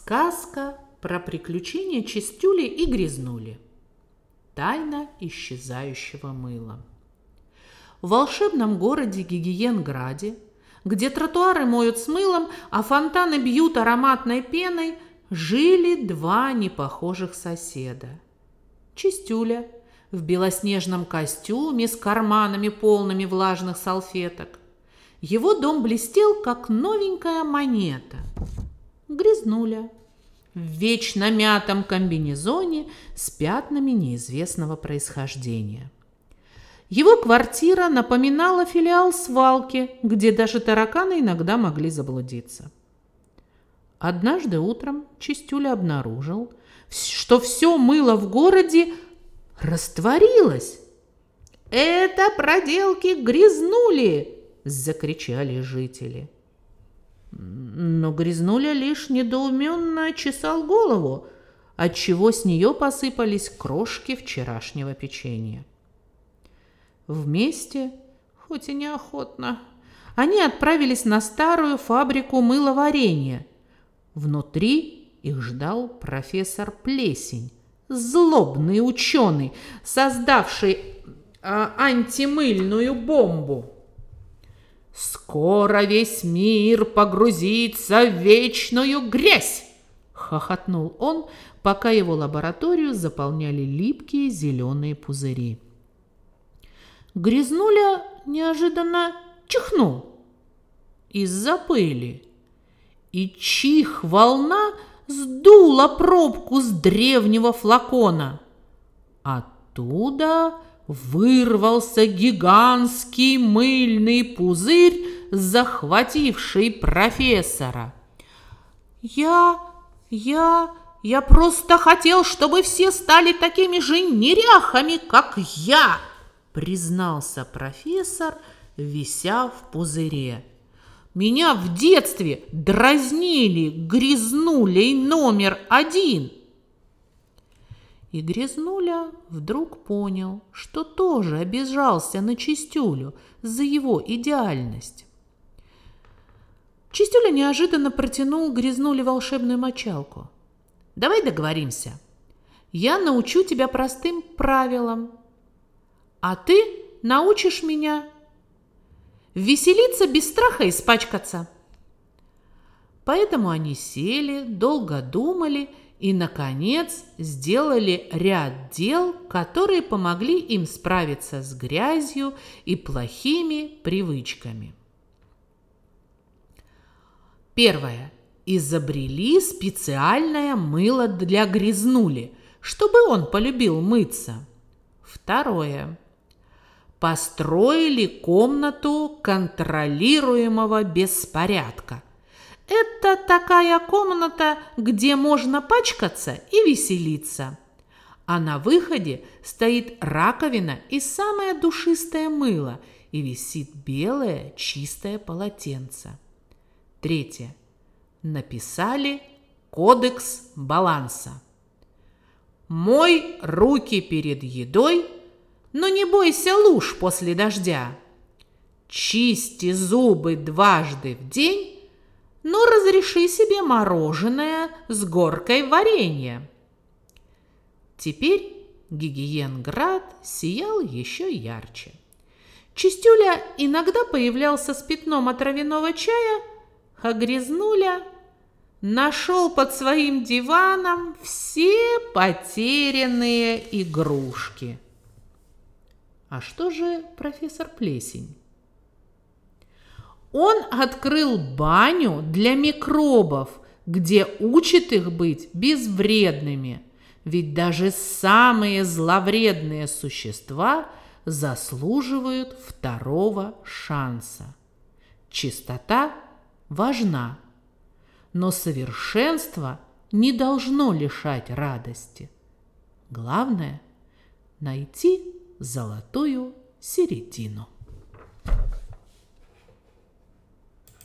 Сказка про приключения Чистюли и Грязнули. Тайна исчезающего мыла. В волшебном городе Гигиенграде, где тротуары моют с мылом, а фонтаны бьют ароматной пеной, жили два непохожих соседа. Чистюля в белоснежном костюме с карманами, полными влажных салфеток. Его дом блестел, как новенькая монета. Грязнуля в вечно мятом комбинезоне с пятнами неизвестного происхождения. Его квартира напоминала филиал свалки, где даже тараканы иногда могли заблудиться. Однажды утром Чистюля обнаружил, что все мыло в городе растворилось. «Это проделки Грязнули!» – закричали жители. Но Грязнуля лишь недоуменно чесал голову, отчего с нее посыпались крошки вчерашнего печенья. Вместе, хоть и неохотно, они отправились на старую фабрику мыловарения. Внутри их ждал профессор Плесень, злобный ученый, создавший антимыльную бомбу. «Скоро весь мир погрузится в вечную грязь!» – хохотнул он, пока его лабораторию заполняли липкие зеленые пузыри. Грязнуля неожиданно чихнул из-за пыли, и чих-волна сдула пробку с древнего флакона. Оттуда вырвался гигантский мыльный пузырь, захвативший профессора. Я просто хотел, чтобы все стали такими же неряхами, как я», признался профессор, вися в пузыре. «Меня в детстве дразнили Грязнулей номер 1. И Грязнуля вдруг понял, что тоже обижался на Чистюлю за его идеальность. Чистюля неожиданно протянул Грязнуле волшебную мочалку. «Давай договоримся. Я научу тебя простым правилам, а ты научишь меня веселиться без страха испачкаться». Поэтому они сели, долго думали и, наконец, сделали ряд дел, которые помогли им справиться с грязью и плохими привычками. Первое. Изобрели специальное мыло для Грязнули, чтобы он полюбил мыться. Второе. Построили комнату контролируемого беспорядка. Это такая комната, где можно пачкаться и веселиться. А на выходе стоит раковина и самое душистое мыло, и висит белое чистое полотенце. Третье. Написали кодекс баланса. Мой руки перед едой, но не бойся луж после дождя. Чисти зубы дважды в день, но разреши себе мороженое с горкой варенья. Теперь Гигиенград сиял еще ярче. Чистюля иногда появлялся с пятном от травяного чая, а Грязнуля нашел под своим диваном все потерянные игрушки. А что же профессор Плесень? Он открыл баню для микробов, где учит их быть безвредными, ведь даже самые зловредные существа заслуживают второго шанса. Чистота важна, но совершенство не должно лишать радости. Главное – найти золотую середину.